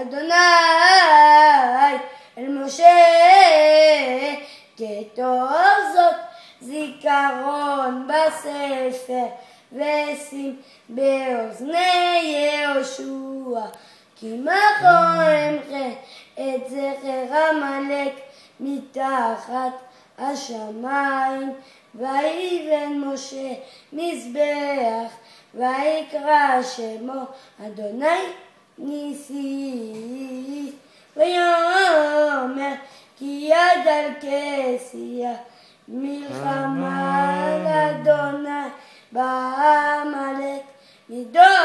אדוני אל משה כתוב זאת זיכרון בספר ושים באוזני יהושע כי מחו אמחה את זכר עמלק מתחת השמיים ויבן משה מזבח ויקרא שמו אדוני ניסי ויאמר כי יד על כסיה מלחמה על אדוני בעמלק מדור